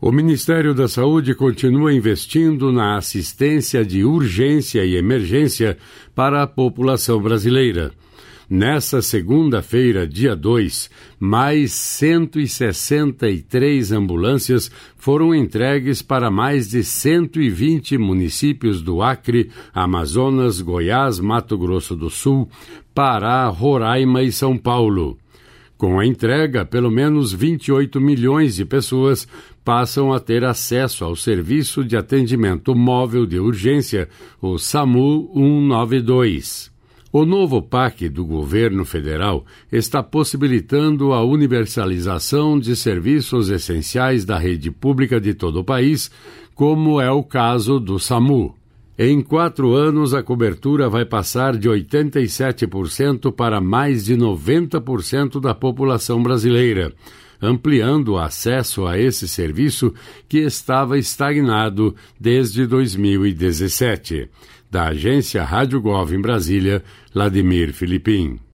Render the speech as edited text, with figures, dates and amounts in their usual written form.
O Ministério da Saúde continua investindo na assistência de urgência e emergência para a população brasileira. Nesta segunda-feira, dia 2, mais 163 ambulâncias foram entregues para mais de 120 municípios do Acre, Amazonas, Goiás, Mato Grosso do Sul, Pará, Roraima e São Paulo. Com a entrega, pelo menos 28 milhões de pessoas passam a ter acesso ao Serviço de Atendimento Móvel de Urgência, o SAMU 192. O novo PAC do governo federal está possibilitando a universalização de serviços essenciais da rede pública de todo o país, como é o caso do SAMU. Em 4 anos, a cobertura vai passar de 87% para mais de 90% da população brasileira, ampliando o acesso a esse serviço que estava estagnado desde 2017. Da agência Rádio Gov em Brasília, Vladimir Filipim.